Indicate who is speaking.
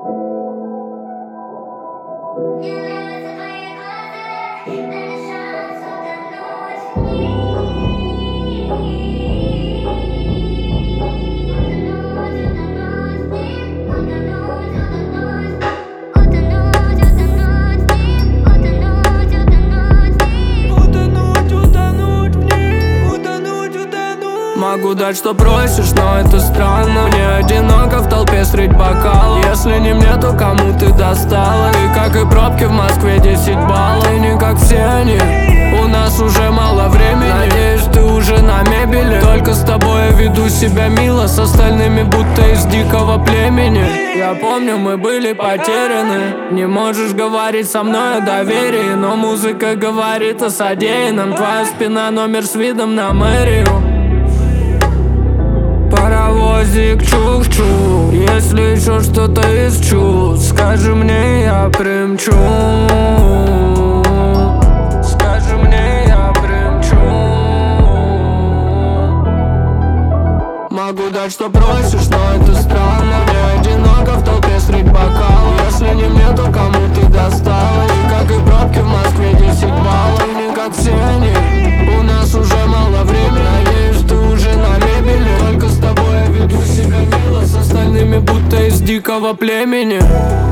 Speaker 1: Могу дать, что просишь, но это странно. Мне одиноко в толпе средь бокалов. Если не мне, то кому ты достала? И как и пробки в Москве 10 баллов. И не как все они, у нас уже мало времени. Надеюсь, ты уже на мебели. Только с тобой я веду себя мило, с остальными будто из дикого племени. Я помню, мы были потеряны. Не можешь говорить со мной о доверии, но музыка говорит о содеянном. Твоя спина номер с видом на мэрию. Паровозик чух-чух, если еще что-то из чувств, скажи мне, я примчу. Скажи мне, я примчу. Могу дать, что просишь, но это странно. Мне одиноко в толпе средь бокалов. Если не мне, то кому ты достала? И как и пробки в Москве 10 баллов. И не как все они, у нас уже мало времени. Надеюсь, ты уже на мебели. Только с тобой я веду себя мило, с остальными будто из дикого племени.